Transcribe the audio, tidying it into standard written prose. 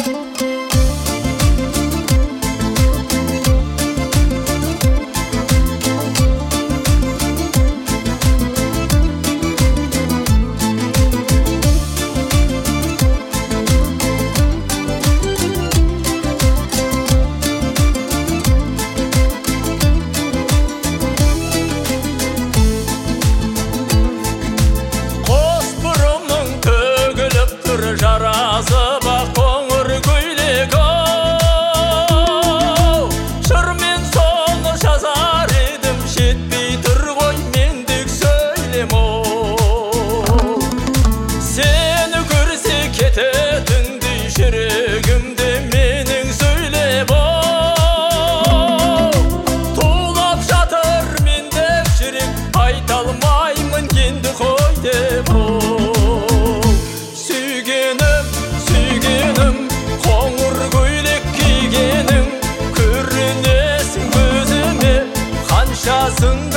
Жарасы бақ қоңыр көйлек ау, жырмен соны жазар едім, жетпей тұр ғой мендік сөйлем ау. Сені көрсе кететіндей жүрегімде менің сөйлеп ау. Тулап жатыр мендік жүрек, айта алмаймын енді қой деп ау. Қоңыр көйлек кигенің көрінесің көзіме, қаншасын